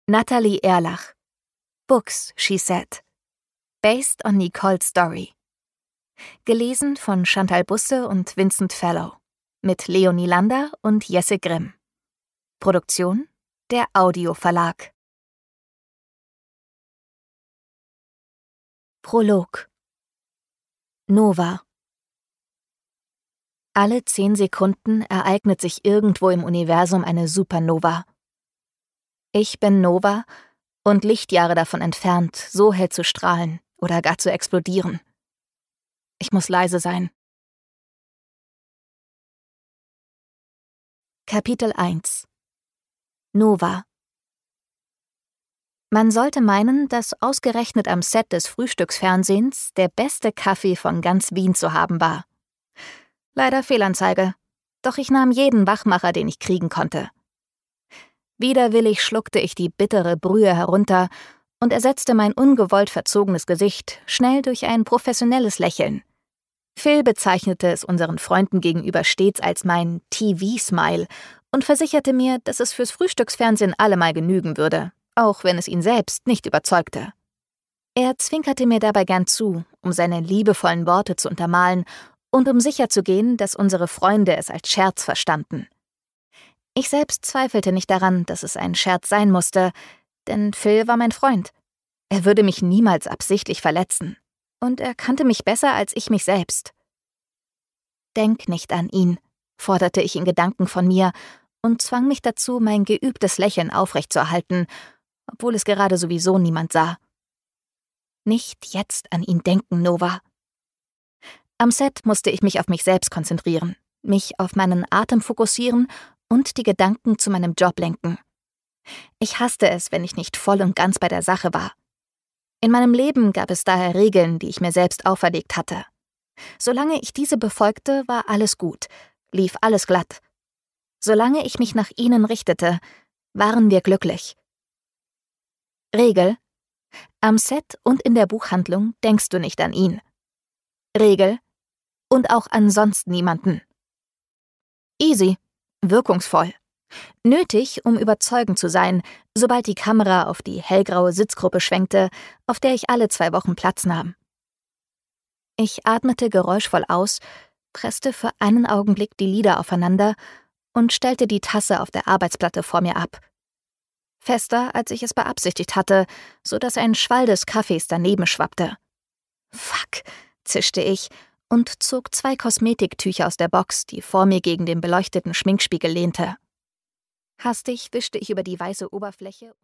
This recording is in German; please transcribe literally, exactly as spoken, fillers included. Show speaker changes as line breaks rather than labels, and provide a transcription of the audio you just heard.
Nathalie Erlach. Books, She Said. Based on Nicole's Story. Gelesen von Chantal Busse und Vincent Fellow. Mit Leonie Lander und Jesse Grimm. Produktion der Audio Verlag. Prolog. Nova. Alle zehn Sekunden ereignet sich irgendwo im Universum eine Supernova. Ich bin Nova und Lichtjahre davon entfernt, so hell zu strahlen oder gar zu explodieren. Ich muss leise sein. Kapitel eins. Nova. Man sollte meinen, dass ausgerechnet am Set des Frühstücksfernsehens der beste Kaffee von ganz Wien zu haben war. Leider Fehlanzeige, doch ich nahm jeden Wachmacher, den ich kriegen konnte. Widerwillig schluckte ich die bittere Brühe herunter und ersetzte mein ungewollt verzogenes Gesicht schnell durch ein professionelles Lächeln. Phil bezeichnete es unseren Freunden gegenüber stets als mein T V-Smile und versicherte mir, dass es fürs Frühstücksfernsehen allemal genügen würde, auch wenn es ihn selbst nicht überzeugte. Er zwinkerte mir dabei gern zu, um seine liebevollen Worte zu untermalen und um sicherzugehen, dass unsere Freunde es als Scherz verstanden. Ich selbst zweifelte nicht daran, dass es ein Scherz sein musste, denn Phil war mein Freund. Er würde mich niemals absichtlich verletzen. Und er kannte mich besser als ich mich selbst. Denk nicht an ihn, forderte ich in Gedanken von mir und zwang mich dazu, mein geübtes Lächeln aufrechtzuerhalten, obwohl es gerade sowieso niemand sah. Nicht jetzt an ihn denken, Nova. Am Set musste ich mich auf mich selbst konzentrieren, mich auf meinen Atem fokussieren und die Gedanken zu meinem Job lenken. Ich hasste es, wenn ich nicht voll und ganz bei der Sache war. In meinem Leben gab es daher Regeln, die ich mir selbst auferlegt hatte. Solange ich diese befolgte, war alles gut, lief alles glatt. Solange ich mich nach ihnen richtete, waren wir glücklich. Regel: Am Set und in der Buchhandlung denkst du nicht an ihn. Regel: Und auch an sonst niemanden. Easy, wirkungsvoll. Nötig, um überzeugend zu sein, sobald die Kamera auf die hellgraue Sitzgruppe schwenkte, auf der ich alle zwei Wochen Platz nahm. Ich atmete geräuschvoll aus, presste für einen Augenblick die Lider aufeinander und stellte die Tasse auf der Arbeitsplatte vor mir ab. Fester, als ich es beabsichtigt hatte, so dass ein Schwall des Kaffees daneben schwappte. Fuck, zischte ich und zog zwei Kosmetiktücher aus der Box, die vor mir gegen den beleuchteten Schminkspiegel lehnte. Hastig wischte ich über die weiße Oberfläche